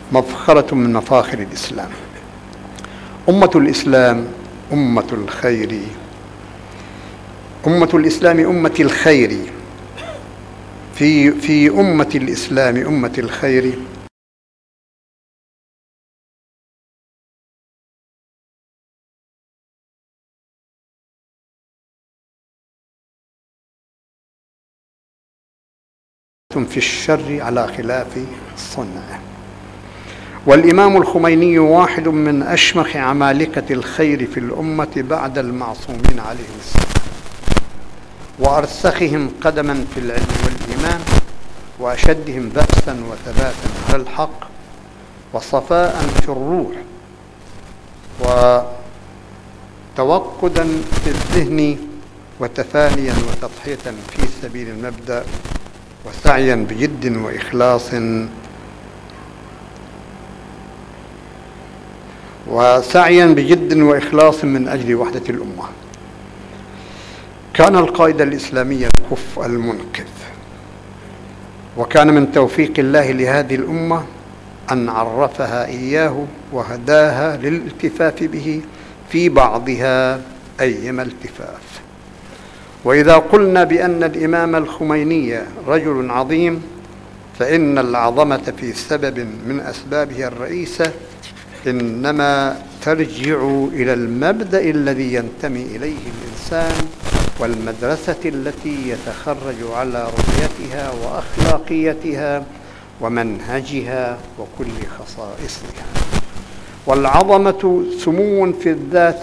مفخرة من مفاخر الإسلام. أمة الإسلام أمة الخير، أمة الإسلام أمة الخير، في أمة الإسلام أمة الخير في الشر على خلاف صنعه. والإمام الخميني واحد من أشمخ عمالقة الخير في الأمة بعد المعصومين عليهم السلام، وأرسخهم قدما في العلم والإيمان، وأشدهم بأسا وثباتا على الحق، وصفاء في الروح، وتوقدا في الذهن، وتفانيا وتضحية في سبيل المبدأ، وسعيا بجد وإخلاص من أجل وحدة الأمة. كان القائد الإسلامي الكفء المنقذ، وكان من توفيق الله لهذه الأمة أن عرفها إياه وهداها للالتفاف به في بعضها أيما التفاف. وإذا قلنا بأن الإمام الخميني رجل عظيم، فإن العظمة في سبب من أسبابها الرئيسة إنما ترجع إلى المبدأ الذي ينتمي إليه الإنسان، والمدرسة التي يتخرج على رؤيتها وأخلاقيتها ومنهجها وكل خصائصها. والعظمة سمو في الذات،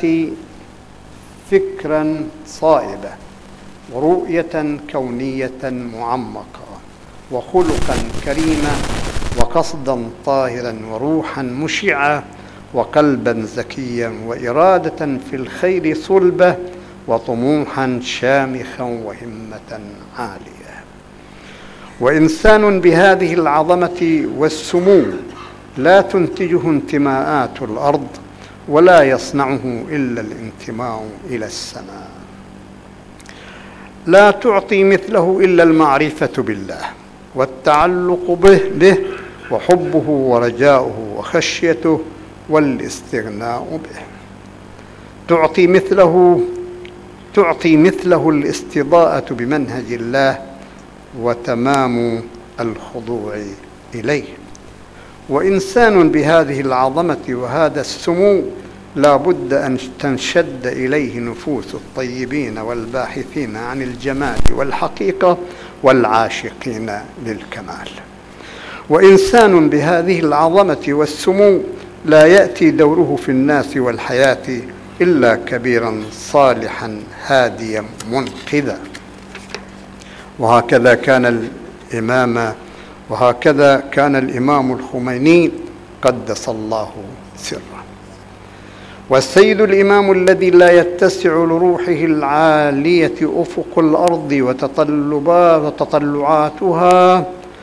فكرا صائبة، ورؤية كونية معمقة، وخلقا كريما، وقصدا طاهرا، وروحا مشعة، وقلبا زكيا، وإرادة في الخير صلبة، وطموحا شامخا، وهمة عالية. وإنسان بهذه العظمة والسمو لا تنتجه انتماءات الأرض، ولا يصنعه إلا الانتماء إلى السماء. لا تعطي مثله إلا المعرفة بالله، والتعلق به، وحبه ورجاؤه وخشيته، والاستغناء به. تعطي مثله الاستضاءة بمنهج الله، وتمام الخضوع إليه. وإنسان بهذه العظمة وهذا السمو لا بد أن تنشد إليه نفوس الطيبين والباحثين عن الجمال والحقيقة والعاشقين للكمال. وإنسان بهذه العظمة والسمو لا يأتي دوره في الناس والحياة إلا كبيرا صالحا هاديا منقذا. وهكذا كان الإمام الخميني قدس الله سره. والسيد الإمام الذي لا يتسع لروحه العالية أفق الأرض وتطلعاتها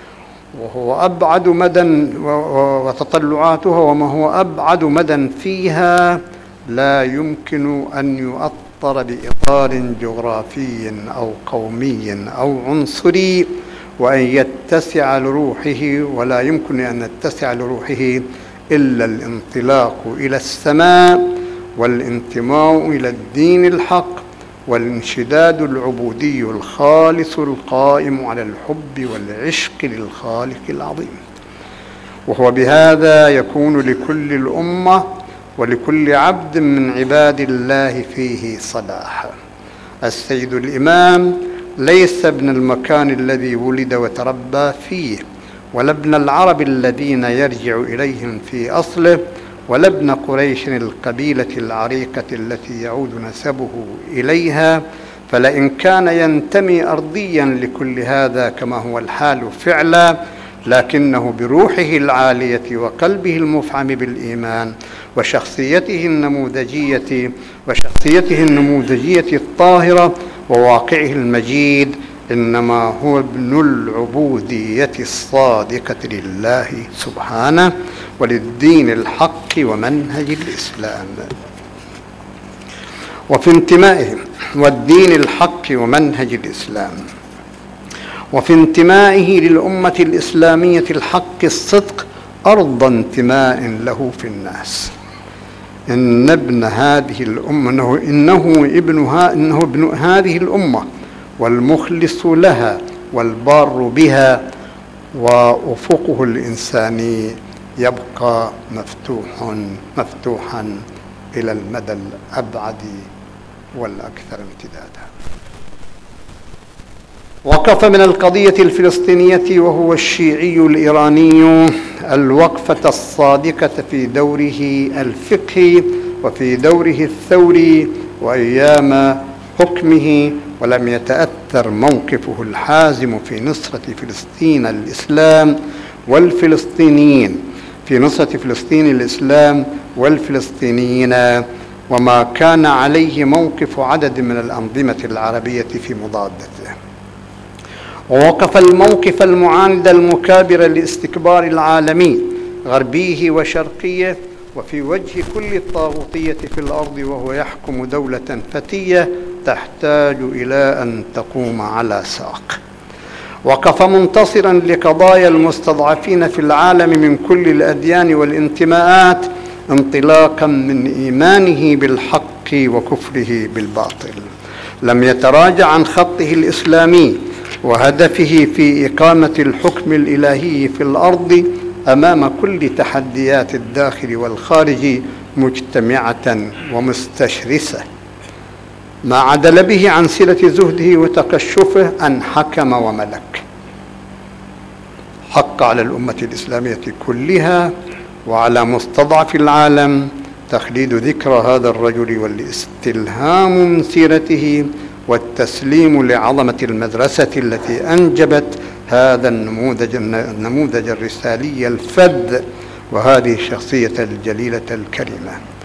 وما هو أبعد مدى فيها، لا يمكن أن يؤطر بإطار جغرافي أو قومي أو عنصري وأن يتسع لروحه، ولا يمكن أن يتسع لروحه إلا الانطلاق إلى السماء، والانتماء إلى الدين الحق، والانشداد العبودي الخالص القائم على الحب والعشق للخالق العظيم. وهو بهذا يكون لكل الأمة ولكل عبد من عباد الله فيه صلاح. السيد الإمام ليس ابن المكان الذي ولد وتربى فيه، ولا ابن العرب الذين يرجع إليهم في أصله، ولا ابن قريش القبيلة العريقة التي يعود نسبه إليها. فلئن كان ينتمي أرضيا لكل هذا كما هو الحال فعلا، لكنه بروحه العالية وقلبه المفعم بالإيمان وشخصيته النموذجية الطاهرة وواقعه المجيد، إنما هو ابن العبودية الصادقة لله سبحانه وللدين الحق ومنهج الإسلام. وفي انتمائه والدين الحق ومنهج الإسلام، وفي انتمائه للأمة الإسلامية الحق الصدق، أرض انتماء له في الناس. إن ابن هذه الأمة إنه ابن هذه الأمة والمخلص لها والبار بها، وأفقه الإنساني يبقى مفتوحا إلى المدى الأبعد والأكثر امتدادا. وقف من القضية الفلسطينية وهو الشيعي الإيراني الوقفة الصادقة في دوره الفقهي وفي دوره الثوري وأيام حكمه، ولم يتأثر موقفه الحازم في نصرة فلسطين الإسلام والفلسطينيين، في نصرة فلسطين الإسلام والفلسطينيين، وما كان عليه موقف عدد من الأنظمة العربية في مضادته. ووقف الموقف المعاند المكابر لاستكبار العالمين غربيه وشرقيه وفي وجه كل الطاغوتية في الأرض، وهو يحكم دولة فتية تحتاج إلى أن تقوم على ساق. وقف منتصرا لقضايا المستضعفين في العالم من كل الأديان والانتماءات، انطلاقا من إيمانه بالحق وكفره بالباطل. لم يتراجع عن خطه الإسلامي وهدفه في إقامة الحكم الإلهي في الأرض أمام كل تحديات الداخل والخارج مجتمعة ومستشرسة. ما عدل به عن سيرة زهده وتقشفه أن حكم وملك. حق على الأمة الإسلامية كلها وعلى مستضعف العالم تخليد ذكرى هذا الرجل والاستلهام من سيرته والتسليم لعظمة المدرسة التي أنجبت هذا النموذج الرسالي الفذ وهذه الشخصية الجليلة الكريمة.